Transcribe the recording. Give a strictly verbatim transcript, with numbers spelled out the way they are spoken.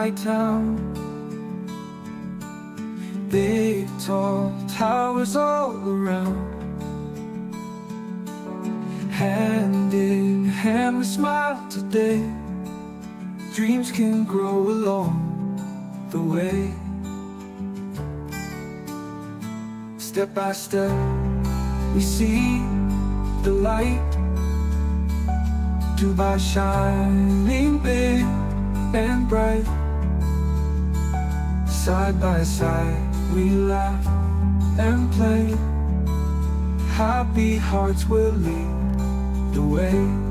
my town. Big tall towers all around. Hand in hand we smile today. Dreams can grow along the way. Step by step we see the light. Dubai shining big and bright. Side by side we laugh and play. Happy hearts will lead the way.